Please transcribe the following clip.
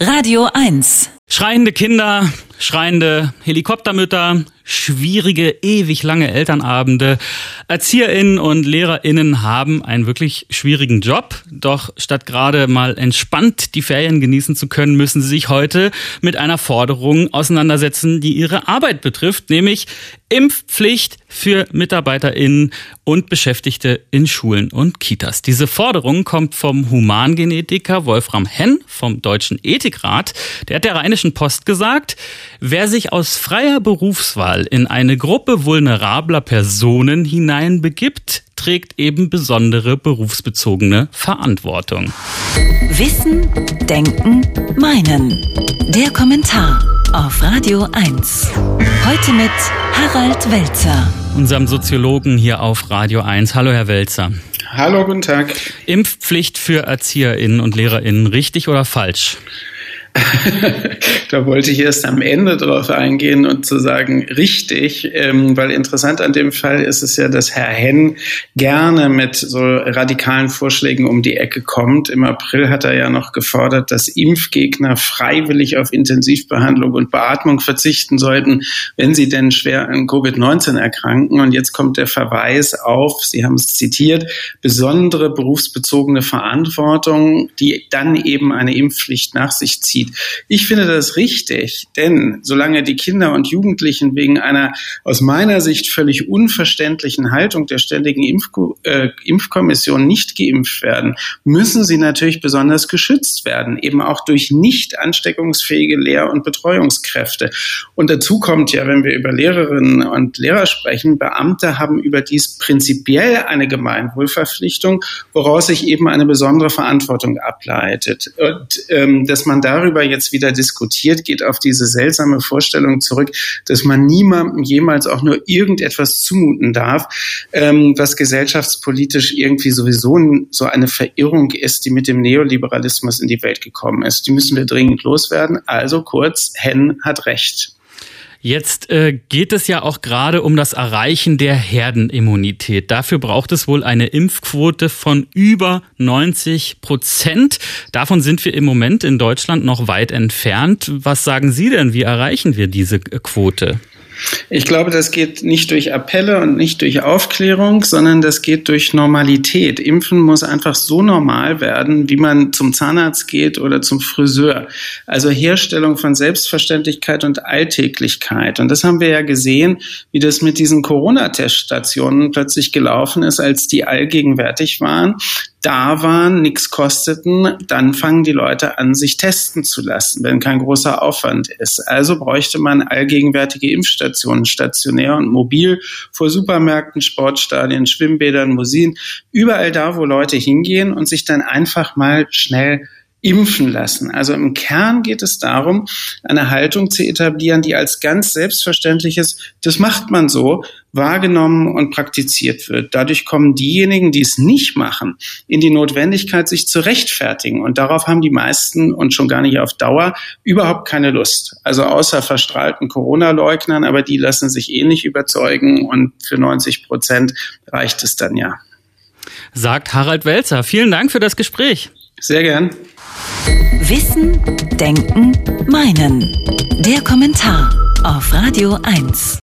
Radio 1. Schreiende Kinder, schreiende Helikoptermütter, schwierige, ewig lange Elternabende. ErzieherInnen und LehrerInnen haben einen wirklich schwierigen Job. Doch statt gerade mal entspannt die Ferien genießen zu können, müssen sie sich heute mit einer Forderung auseinandersetzen, die ihre Arbeit betrifft, nämlich Impfpflicht für MitarbeiterInnen und Beschäftigte in Schulen und Kitas. Diese Forderung kommt vom Humangenetiker Wolfram Henn vom Deutschen Ethikrat. Der hat der Rheinischen Post gesagt, wer sich aus freier Berufswahl in eine Gruppe vulnerabler Personen hineinbegibt, trägt eben besondere berufsbezogene Verantwortung. Wissen, Denken, Meinen. Der Kommentar auf Radio 1. Heute mit Harald Welzer, Unserem Soziologen hier auf Radio 1. Hallo, Herr Welzer. Hallo, guten Tag. Impfpflicht für ErzieherInnen und LehrerInnen, richtig oder falsch? Da wollte ich erst am Ende drauf eingehen und zu sagen, richtig, weil interessant an dem Fall ist es ja, dass Herr Henn gerne mit so radikalen Vorschlägen um die Ecke kommt. Im April hat er ja noch gefordert, dass Impfgegner freiwillig auf Intensivbehandlung und Beatmung verzichten sollten, wenn sie denn schwer an Covid-19 erkranken. Und jetzt kommt der Verweis auf, Sie haben es zitiert, besondere berufsbezogene Verantwortung, die dann eben eine Impfpflicht nach sich zieht. Ich finde das richtig, denn solange die Kinder und Jugendlichen wegen einer aus meiner Sicht völlig unverständlichen Haltung der Ständigen Impfkommission nicht geimpft werden, müssen sie natürlich besonders geschützt werden, eben auch durch nicht ansteckungsfähige Lehr- und Betreuungskräfte. Und dazu kommt ja, wenn wir über Lehrerinnen und Lehrer sprechen, Beamte haben überdies prinzipiell eine Gemeinwohlverpflichtung, woraus sich eben eine besondere Verantwortung ableitet. Und dass man darüber jetzt wieder diskutiert, geht auf diese seltsame Vorstellung zurück, dass man niemandem jemals auch nur irgendetwas zumuten darf, was gesellschaftspolitisch irgendwie sowieso so eine Verirrung ist, die mit dem Neoliberalismus in die Welt gekommen ist. Die müssen wir dringend loswerden. Also kurz, Henn hat recht. Jetzt geht es ja auch gerade um das Erreichen der Herdenimmunität. Dafür braucht es wohl eine Impfquote von über 90%. Davon sind wir im Moment in Deutschland noch weit entfernt. Was sagen Sie denn, wie erreichen wir diese Quote? Ich glaube, das geht nicht durch Appelle und nicht durch Aufklärung, sondern das geht durch Normalität. Impfen muss einfach so normal werden, wie man zum Zahnarzt geht oder zum Friseur. Also Herstellung von Selbstverständlichkeit und Alltäglichkeit. Und das haben wir ja gesehen, wie das mit diesen Corona-Teststationen plötzlich gelaufen ist, als die allgegenwärtig waren. Da waren, nichts kosteten, dann fangen die Leute an, sich testen zu lassen, wenn kein großer Aufwand ist. Also bräuchte man allgegenwärtige Impfstationen, stationär und mobil, vor Supermärkten, Sportstadien, Schwimmbädern, Museen, überall da, wo Leute hingehen und sich dann einfach mal schnell impfen lassen. Also im Kern geht es darum, eine Haltung zu etablieren, die als ganz selbstverständliches, das macht man so, wahrgenommen und praktiziert wird. Dadurch kommen diejenigen, die es nicht machen, in die Notwendigkeit, sich zu rechtfertigen. Und darauf haben die meisten und schon gar nicht auf Dauer überhaupt keine Lust. Also außer verstrahlten Corona-Leugnern, aber die lassen sich eh nicht überzeugen und für 90% reicht es dann ja. Sagt Harald Welzer. Vielen Dank für das Gespräch. Sehr gern. Wissen, Denken, Meinen. Der Kommentar auf Radio 1.